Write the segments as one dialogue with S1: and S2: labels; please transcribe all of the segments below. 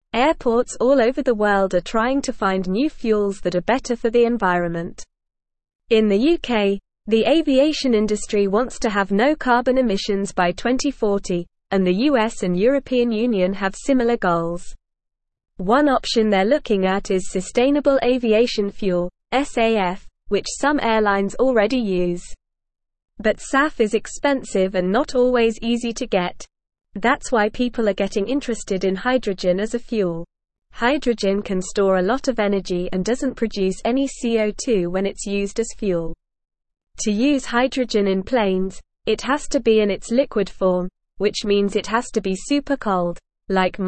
S1: Airports all over the world are trying to find new fuels that are better for the environment. In the UK, the aviation industry wants to have no carbon emissions by 2040, and the US and European Union have similar goals. One option they're looking at is sustainable aviation fuel, SAF, which some airlines already use. But SAF is expensive and not always easy to get. That's why people are getting interested in hydrogen as a fuel. Hydrogen can store a lot of energy and doesn't produce any CO2 when it's used as fuel. To use hydrogen in planes, it has to be in its liquid form, which means it has to be super cold, like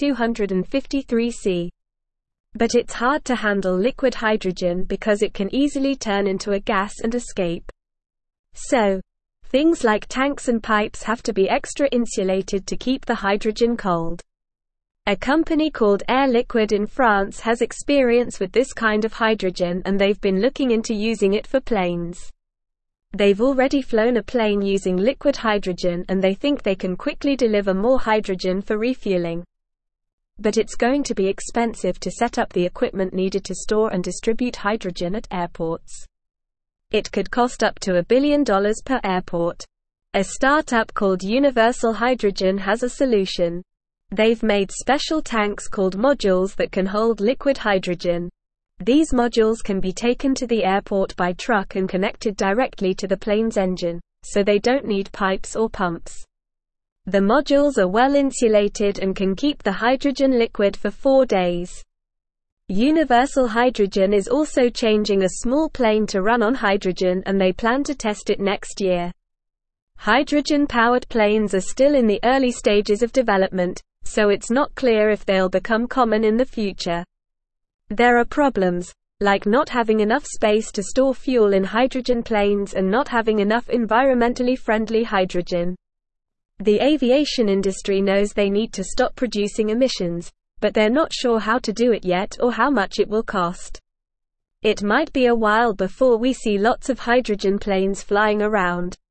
S1: -253 C. But it's hard to handle liquid hydrogen because it can easily turn into a gas and escape. So, things like tanks and pipes have to be extra insulated to keep the hydrogen cold. A company called Air Liquide in France has experience with this kind of hydrogen, and they've been looking into using it for planes. They've already flown a plane using liquid hydrogen, and they think they can quickly deliver more hydrogen for refueling. But it's going to be expensive to set up the equipment needed to store and distribute hydrogen at airports. It could cost up to $1 billion per airport. A startup called Universal Hydrogen has a solution. They've made special tanks called modules that can hold liquid hydrogen. These modules can be taken to the airport by truck and connected directly to the plane's engine, so they don't need pipes or pumps. The modules are well insulated and can keep the hydrogen liquid for 4 days. Universal Hydrogen is also changing a small plane to run on hydrogen, and they plan to test it next year. Hydrogen-powered planes are still in the early stages of development, so it's not clear if they'll become common in the future. There are problems, like not having enough space to store fuel in hydrogen planes and not having enough environmentally friendly hydrogen. The aviation industry knows they need to stop producing emissions, but they're not sure how to do it yet or how much it will cost. It might be a while before we see lots of hydrogen planes flying around.